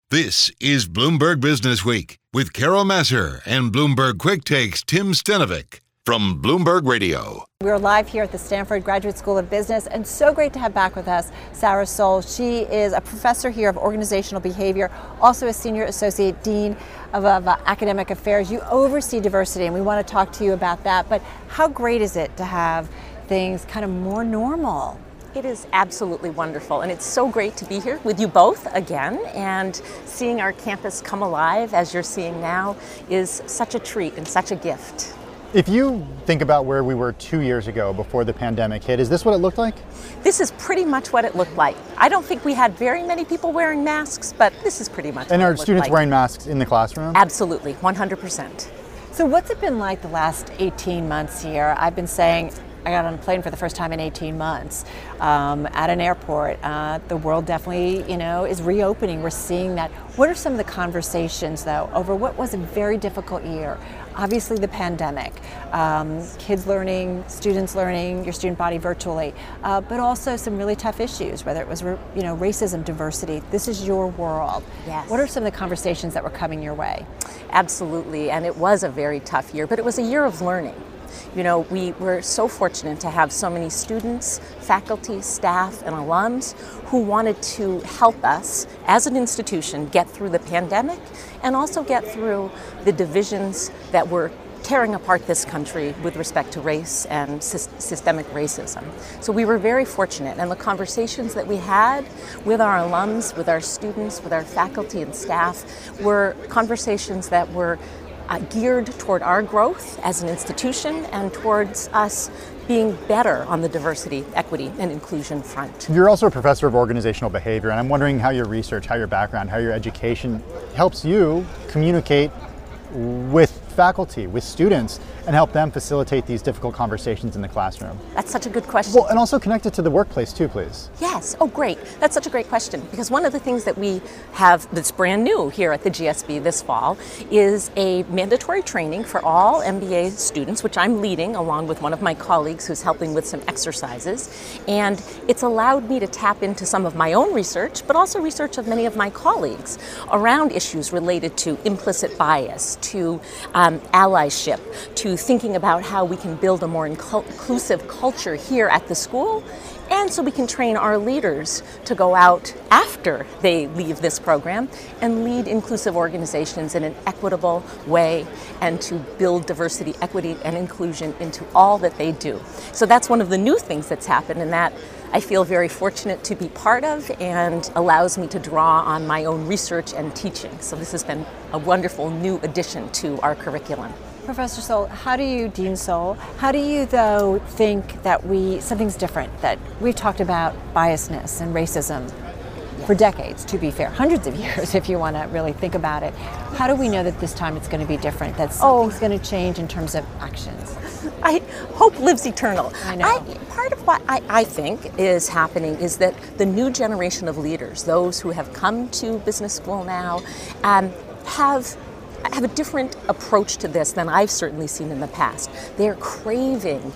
This is Bloomberg Business Week with Carol Massar and Bloomberg Quick Takes Tim Stenovic from Bloomberg Radio. We're live here at the Stanford Graduate School of Business, and so great to have back with us Sarah Soul. She is a professor here of organizational behavior, also a senior associate dean of academic affairs. You oversee diversity, and we want to talk to you about that. But how great is it to have things kind of more normal? It is absolutely wonderful, and it's so great to be here with you both again, and seeing our campus come alive as you're seeing now is such a treat and such a gift. If you think about where we were 2 years ago before the pandemic hit, is this what it looked like? This is pretty much what it looked like. I don't think we had very many people wearing masks, but this is pretty much And what are it looked students like. wearing masks in the classroom? Absolutely, 100%. So what's it been like the last 18 months here? I've been saying I got on a plane for the first time in 18 months at an airport. The world definitely, is reopening. We're seeing that. What are some of the conversations, though, over what was a very difficult year? Obviously, the pandemic, kids learning, students learning, your student body virtually, but also some really tough issues, whether it was, racism, diversity. This is your world. Yes. What are some of the conversations that were coming your way? Absolutely, and it was a very tough year, but it was a year of learning. We were so fortunate to have so many students, faculty, staff, and alums who wanted to help us as an institution get through the pandemic and also get through the divisions that were tearing apart this country with respect to race and systemic racism. So we were very fortunate, and the conversations that we had with our alums, with our students, with our faculty and staff were conversations that were geared toward our growth as an institution and towards us being better on the diversity, equity, and inclusion front. You're also a professor of organizational behavior, and I'm wondering how your research, how your background, how your education helps you communicate with faculty, with students, and help them facilitate these difficult conversations in the classroom. That's such a good question. Well, and also connect it to the workplace too, please. Yes, oh great. That's such a great question, because one of the things that we have that's brand new here at the GSB this fall is a mandatory training for all MBA students, which I'm leading along with one of my colleagues who's helping with some exercises. And it's allowed me to tap into some of my own research, but also research of many of my colleagues around issues related to implicit bias, to allyship, to thinking about how we can build a more inclusive culture here at the school, and so we can train our leaders to go out after they leave this program and lead inclusive organizations in an equitable way and to build diversity, equity, and inclusion into all that they do. So that's one of the new things that's happened, and that I feel very fortunate to be part of and allows me to draw on my own research and teaching. So this has been a wonderful new addition to our curriculum. Professor Soul, Dean Soul, how do you, though, think that something's different, that we've talked about biasness and racism for decades, to be fair, hundreds of years if you want to really think about it. How do we know that this time it's going to be different, that something's going to change in terms of actions? Hope lives eternal. I know. Part of what I think is happening is that the new generation of leaders, those who have come to business school now, have a different approach to this than I've certainly seen in the past. They're craving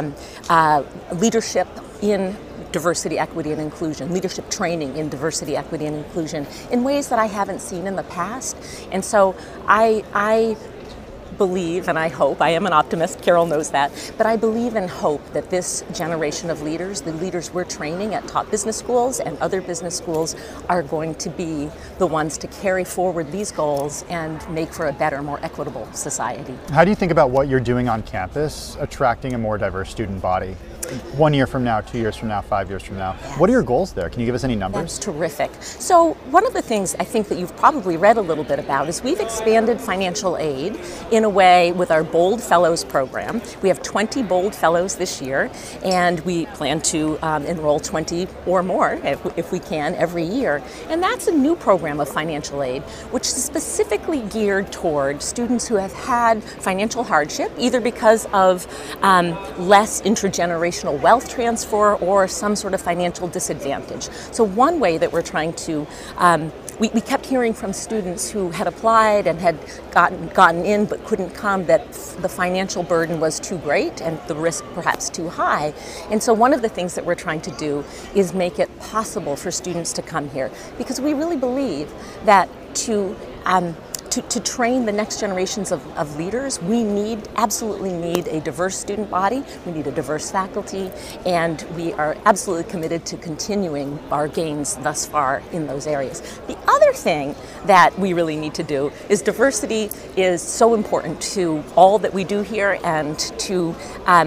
leadership in diversity, equity, and inclusion, leadership training in diversity, equity, and inclusion in ways that I haven't seen in the past. And so I believe, and I hope, I am an optimist, Carol knows that, but I believe and hope that this generation of leaders, the leaders we're training at top business schools and other business schools, are going to be the ones to carry forward these goals and make for a better, more equitable society. How do you think about what you're doing on campus, attracting a more diverse student body? 1 year from now, 2 years from now, 5 years from now. Yes. What are your goals there? Can you give us any numbers? That's terrific. So one of the things I think that you've probably read a little bit about is we've expanded financial aid in a way with our Bold Fellows program. We have 20 Bold Fellows this year, and we plan to enroll 20 or more if we can every year. And that's a new program of financial aid, which is specifically geared toward students who have had financial hardship, either because of less intergenerational wealth transfer or some sort of financial disadvantage. So one way that we're trying to we kept hearing from students who had applied and had gotten in but couldn't come that the financial burden was too great and the risk perhaps too high. And so one of the things that we're trying to do is make it possible for students to come here, because we really believe that to train the next generations of leaders, we absolutely need a diverse student body, we need a diverse faculty, and we are absolutely committed to continuing our gains thus far in those areas. The other thing that we really need to do is diversity is so important to all that we do here and to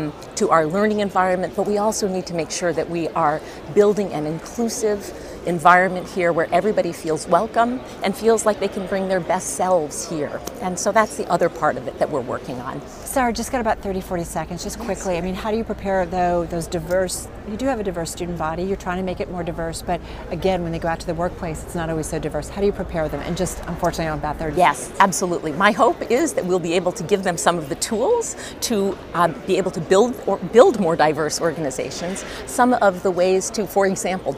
our learning environment, but we also need to make sure that we are building an inclusive environment here where everybody feels welcome and feels like they can bring their best selves here. And so that's the other part of it that we're working on. Sarah, just got about 30, 40 seconds, just quickly. I mean, how do you prepare, though, those diverse, you do have a diverse student body, you're trying to make it more diverse, but again, when they go out to the workplace, it's not always so diverse. How do you prepare them? And just, unfortunately, I'm about 30 Yes, absolutely. My hope is that we'll be able to give them some of the tools to be able to build more diverse organizations. Some of the ways to, for example,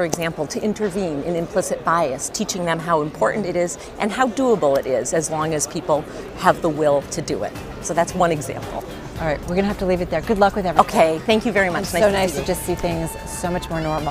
to intervene in implicit bias, teaching them how important it is and how doable it is as long as people have the will to do it. So that's one example. All right, we're going to have to leave it there. Good luck with everything. Okay, thank you very much. It's so nice to just see things so much more normal.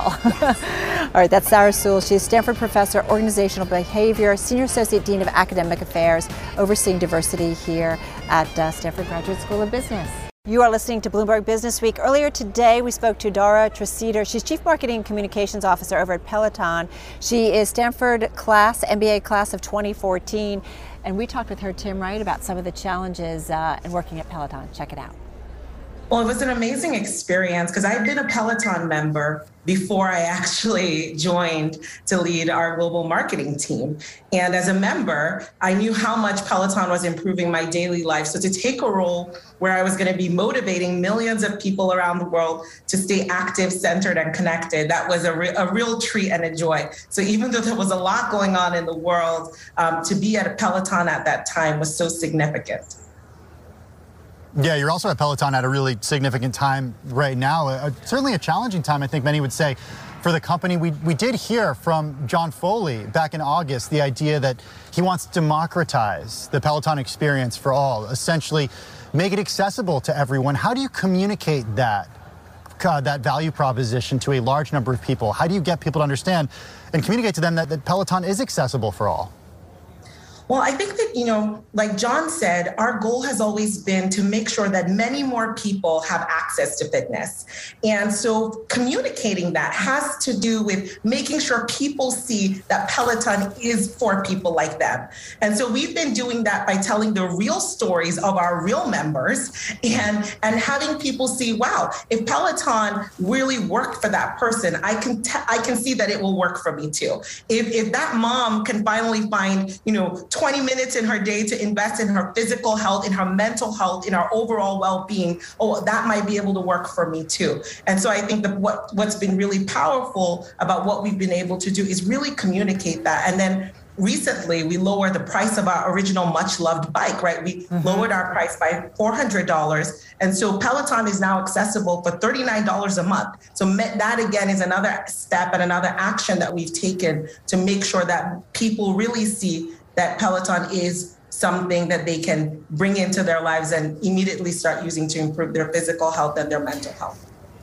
All right, that's Sarah Sewell. She's Stanford Professor, Organizational Behavior, Senior Associate Dean of Academic Affairs, overseeing diversity here at Stanford Graduate School of Business. You are listening to Bloomberg Business Week. Earlier today, we spoke to Dara Treseder. She's Chief Marketing and Communications Officer over at Peloton. She is Stanford MBA class of 2014. And we talked with her, Tim, right, about some of the challenges in working at Peloton. Check it out. Well, it was an amazing experience because I've been a Peloton member before I actually joined to lead our global marketing team. And as a member, I knew how much Peloton was improving my daily life. So to take a role where I was going to be motivating millions of people around the world to stay active, centered, and connected, that was a real treat and a joy. So even though there was a lot going on in the world, to be at a Peloton at that time was so significant. Yeah, you're also at Peloton at a really significant time right now, certainly a challenging time, I think many would say, for the company. We did hear from John Foley back in August the idea that he wants to democratize the Peloton experience for all, essentially make it accessible to everyone. How do you communicate that value proposition to a large number of people? How do you get people to understand and communicate to them that Peloton is accessible for all? Well, I think that, like John said, our goal has always been to make sure that many more people have access to fitness. And so communicating that has to do with making sure people see that Peloton is for people like them. And so we've been doing that by telling the real stories of our real members and having people see, wow, if Peloton really worked for that person, I can see that it will work for me too. If that mom can finally find, 20 minutes in her day to invest in her physical health, in her mental health, in her overall well-being, that might be able to work for me too. And so I think that what's been really powerful about what we've been able to do is really communicate that. And then recently, we lowered the price of our original much-loved bike, right? We lowered our price by $400. And so Peloton is now accessible for $39 a month. So that, again, is another step and another action that we've taken to make sure that people really see that Peloton is something that they can bring into their lives and immediately start using to improve their physical health and their mental health.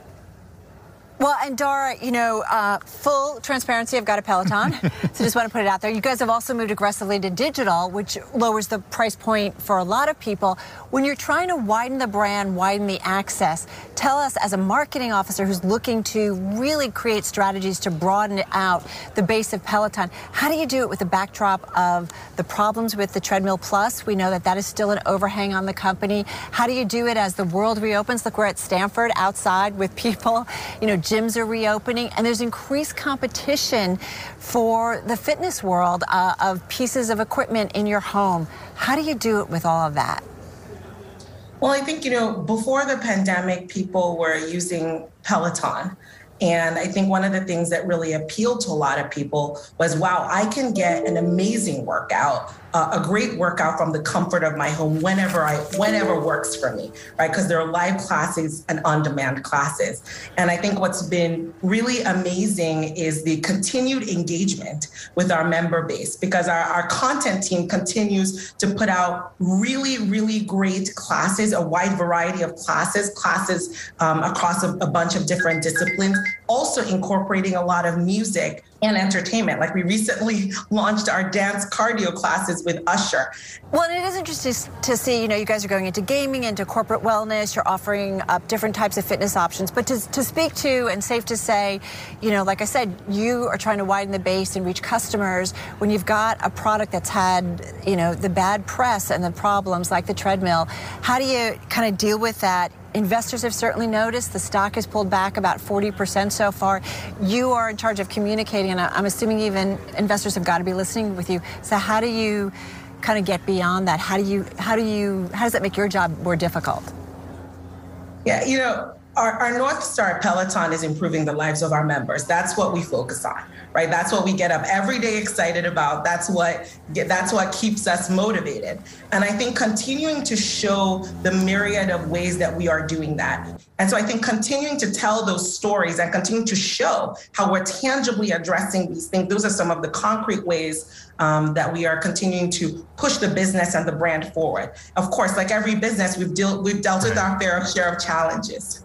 Well, and Dara, full transparency, I've got a Peloton, so just want to put it out there. You guys have also moved aggressively to digital, which lowers the price point for a lot of people. When you're trying to widen the brand, widen the access, tell us, as a marketing officer who's looking to really create strategies to broaden out the base of Peloton, how do you do it with the backdrop of the problems with the Treadmill Plus? We know that is still an overhang on the company. How do you do it as the world reopens? Look, we're at Stanford outside with people, gyms are reopening, and there's increased competition for the fitness world of pieces of equipment in your home. How do you do it with all of that? Well, I think, before the pandemic, people were using Peloton. And I think one of the things that really appealed to a lot of people was, wow, I can get an amazing workout, a great workout from the comfort of my home whenever works for me, right? Because there are live classes and on-demand classes. And I think what's been really amazing is the continued engagement with our member base, because our content team continues to put out really, really great classes, a wide variety of classes across a bunch of different disciplines. also incorporating a lot of music and entertainment. Like we recently launched our dance cardio classes with Usher. Well, and it is interesting to see, you guys are going into gaming, into corporate wellness, you're offering up different types of fitness options. But to speak to, and safe to say, like I said, you are trying to widen the base and reach customers when you've got a product that's had, the bad press and the problems like the treadmill. How do you kind of deal with that? Investors have certainly noticed the stock has pulled back about 40% so far. You are in charge of communicating, and I'm assuming even investors have got to be listening with you. So how do you kind of get beyond that? How does that make your job more difficult? Yeah, our North Star at Peloton is improving the lives of our members. That's what we focus on, right? That's what we get up every day excited about. That's what keeps us motivated. And I think continuing to show the myriad of ways that we are doing that. And so I think continuing to tell those stories and continue to show how we're tangibly addressing these things, those are some of the concrete ways that we are continuing to push the business and the brand forward. Of course, like every business, we've dealt with our fair share of challenges.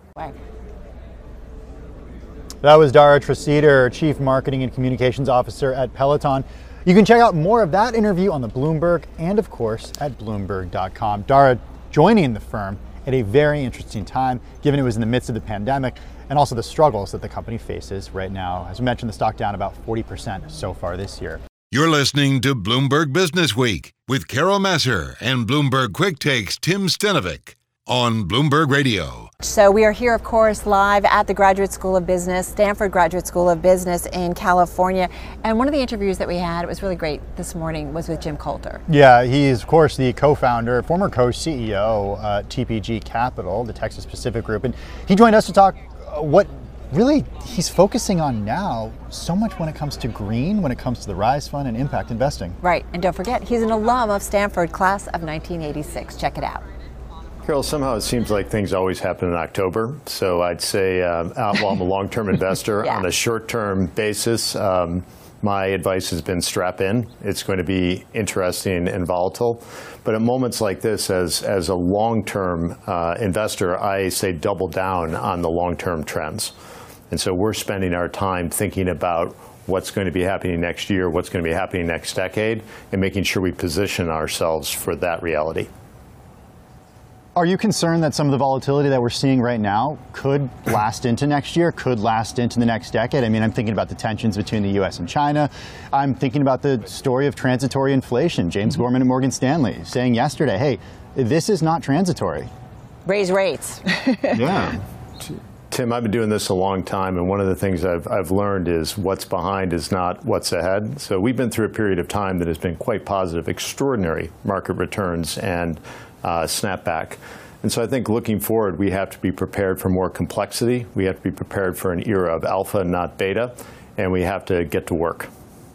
That was Dara Treseder, Chief Marketing and Communications Officer at Peloton. You can check out more of that interview on the Bloomberg and, of course, at Bloomberg.com. Dara joining the firm at a very interesting time, given it was in the midst of the pandemic and also the struggles that the company faces right now. As we mentioned, the stock down about 40% so far this year. You're listening to Bloomberg Business Week with Carol Massar and Bloomberg Quick Takes Tim Stenovic on Bloomberg Radio. So we are here, of course, live at the Graduate School of Business, Stanford Graduate School of Business in California. And one of the interviews that we had, it was really great this morning, was with Jim Coulter. Yeah, he is, of course, the co-founder, former co-CEO at TPG Capital, the Texas Pacific Group. And he joined us to talk what really he's focusing on now, so much when it comes to green, when it comes to the Rise Fund and impact investing. Right, and don't forget, he's an alum of Stanford, class of 1986. Check it out. Carol, somehow it seems like things always happen in October. So I'd say, while I'm a long-term investor, on a short-term basis, my advice has been strap in. It's going to be interesting and volatile. But at moments like this, as a long-term investor, I say double down on the long-term trends. And so we're spending our time thinking about what's going to be happening next year, what's going to be happening next decade, and making sure we position ourselves for that reality. Are you concerned that some of the volatility that we're seeing right now could last into next year, could last into the next decade? I mean, I'm thinking about the tensions between the U.S. and China. I'm thinking about the story of transitory inflation. James Gorman at Morgan Stanley saying yesterday, hey, this is not transitory. Raise rates. Yeah. Tim, I've been doing this a long time, and one of the things I've learned is what's behind is not what's ahead. So we've been through a period of time that has been quite positive, extraordinary market returns and snapback. And so I think looking forward, we have to be prepared for more complexity. We have to be prepared for an era of alpha, not beta, and we have to get to work.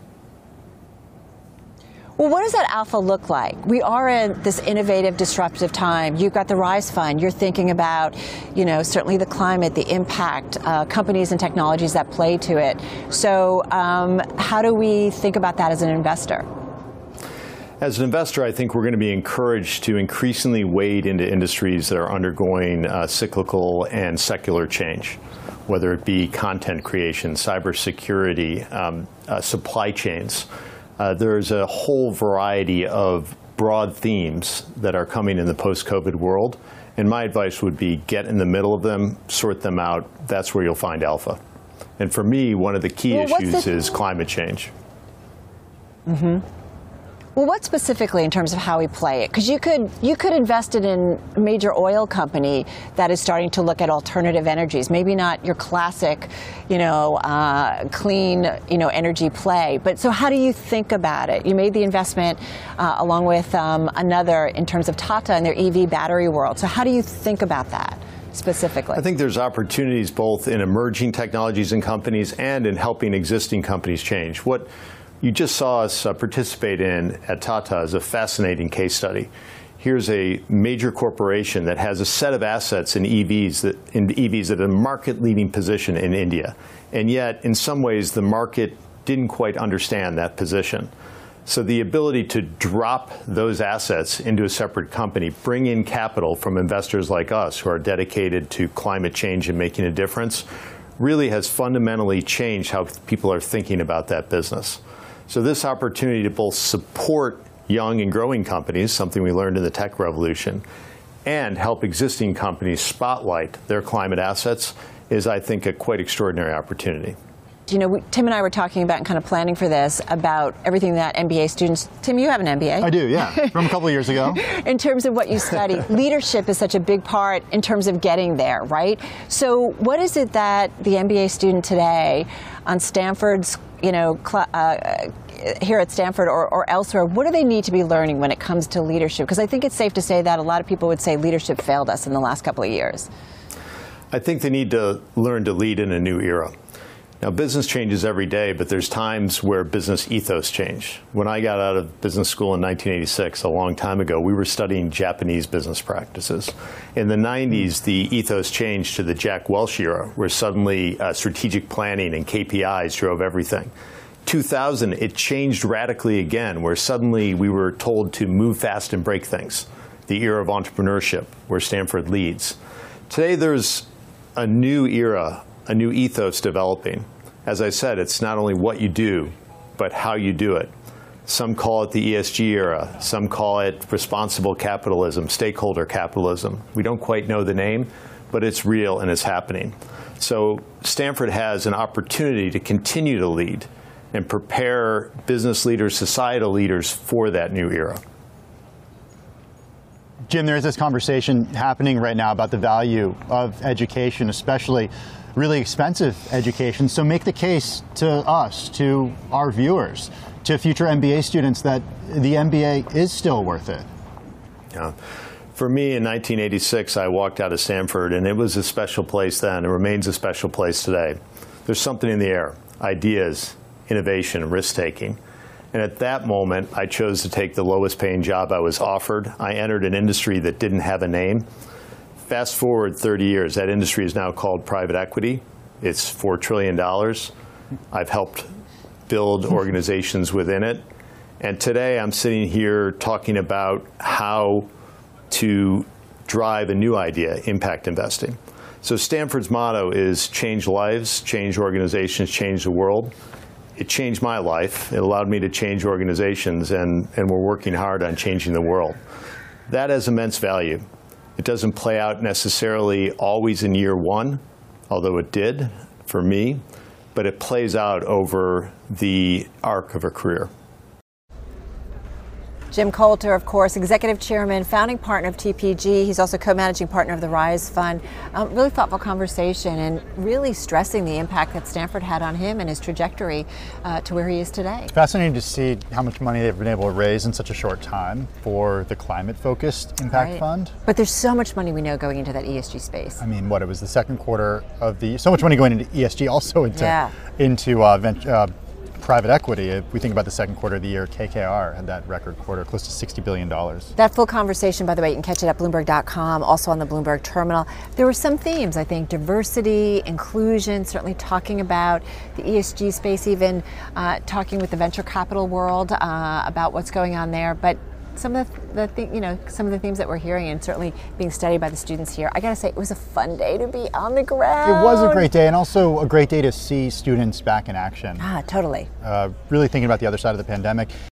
Well, what does that alpha look like? We are in this innovative, disruptive time. You've got the Rise Fund. You're thinking about, certainly the climate, the impact, companies and technologies that play to it. So how do we think about that as an investor? As an investor, I think we're going to be encouraged to increasingly wade into industries that are undergoing cyclical and secular change, whether it be content creation, cybersecurity, supply chains. There's a whole variety of broad themes that are coming in the post-COVID world. And my advice would be get in the middle of them, sort them out. That's where you'll find alpha. And for me, one of the key issues is climate change. Mm-hmm. Well, what specifically in terms of how we play it? Because you could invest it in a major oil company that is starting to look at alternative energies. Maybe not your classic, clean, energy play. But so how do you think about it? You made the investment along with another in terms of Tata and their EV battery world. So how do you think about that specifically? I think there's opportunities both in emerging technologies and companies and in helping existing companies change. What you just saw us participate in at Tata is a fascinating case study. Here's a major corporation that has a set of assets in EVs that are a market-leading position in India. And yet, in some ways, the market didn't quite understand that position. So the ability to drop those assets into a separate company, bring in capital from investors like us who are dedicated to climate change and making a difference, really has fundamentally changed how people are thinking about that business. So this opportunity to both support young and growing companies, something we learned in the tech revolution, and help existing companies spotlight their climate assets is, I think, a quite extraordinary opportunity. You know, Tim and I were talking about and kind of planning for this about everything that MBA students. Tim, you have an MBA. I do, yeah, from a couple of years ago. In terms of what you study, leadership is such a big part in terms of getting there, right? So what is it that the MBA student today on Stanford's, you know, here at Stanford or elsewhere, what do they need to be learning when it comes to leadership? Because I think it's safe to say that a lot of people would say leadership failed us in the last couple of years. I think they need to learn to lead in a new era. Now, business changes every day, but there's times where business ethos change. When I got out of business school in 1986, a long time ago, we were studying Japanese business practices. In the 90s, the ethos changed to the Jack Welch era, where suddenly strategic planning and KPIs drove everything. 2000, it changed radically again, where suddenly we were told to move fast and break things. The era of entrepreneurship, where Stanford leads. Today, there's a new era, a new ethos developing. As I said, it's not only what you do, but how you do it. Some call it the ESG era. Some call it responsible capitalism, stakeholder capitalism. We don't quite know the name, but it's real and it's happening. So Stanford has an opportunity to continue to lead and prepare business leaders, societal leaders for that new era. Jim, there is this conversation happening right now about the value of education, especially really expensive education. So make the case to us, to our viewers, to future MBA students that the MBA is still worth it. Yeah. For me, in 1986, I walked out of Stanford, and it was a special place then. It remains a special place today. There's something in the air, ideas, innovation, risk-taking. And at that moment, I chose to take the lowest paying job I was offered. I entered an industry that didn't have a name. Fast forward 30 years, that industry is now called private equity. It's $4 trillion. I've helped build organizations within it. And today I'm sitting here talking about how to drive a new idea, impact investing. So Stanford's motto is change lives, change organizations, change the world. It changed my life. It allowed me to change organizations, and we're working hard on changing the world. That has immense value. It doesn't play out necessarily always in year one, although it did for me, but it plays out over the arc of a career. Jim Coulter, of course, Executive Chairman, founding partner of TPG. He's also co-managing partner of the Rise Fund. Really thoughtful conversation and really stressing the impact that Stanford had on him and his trajectory to where he is today. Fascinating to see how much money they've been able to raise in such a short time for the climate-focused impact fund. But there's so much money we know going into that ESG space. I mean, it was the second quarter of so much money going into ESG, also into private equity. If we think about the second quarter of the year, KKR had that record quarter, close to $60 billion. That full conversation, by the way, you can catch it at Bloomberg.com, also on the Bloomberg terminal. There were some themes, I think, diversity, inclusion, certainly talking about the ESG space, even talking with the venture capital world about what's going on there. But some of some of the themes that we're hearing and certainly being studied by the students here, I gotta say, it was a fun day to be on the ground. It was a great day, and also a great day to see students back in action. Totally. Really thinking about the other side of the pandemic.